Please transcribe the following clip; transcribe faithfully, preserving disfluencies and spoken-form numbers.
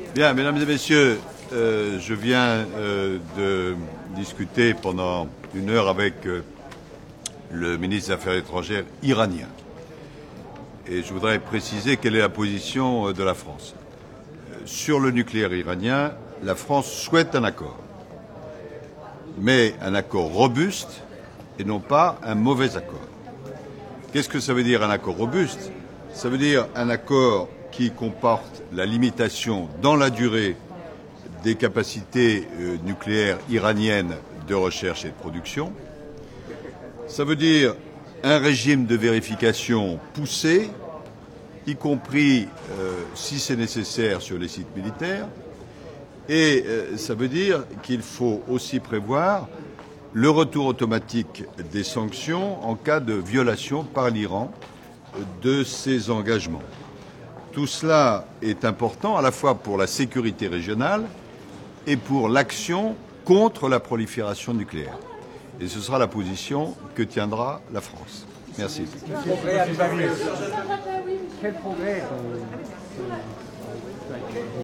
Bien, mesdames et messieurs, euh, je viens euh, de discuter pendant une heure avec euh, le ministre des Affaires étrangères iranien. Et je voudrais préciser quelle est la position euh, de la France. Euh, sur le nucléaire iranien, la France souhaite un accord. Mais un accord robuste et non pas un mauvais accord. Qu'est-ce que ça veut dire un accord robuste? Ça veut dire un accord qui comporte la limitation dans la durée des capacités euh, nucléaires iraniennes de recherche et de production. Ça veut dire un régime de vérification poussé, y compris, euh, si c'est nécessaire, sur les sites militaires. Et euh, ça veut dire qu'il faut aussi prévoir le retour automatique des sanctions en cas de violation par l'Iran de ses engagements. Tout cela est important à la fois pour la sécurité régionale et pour l'action contre la prolifération nucléaire. Et ce sera la position que tiendra la France. Merci. Quel progrès, Quel progrès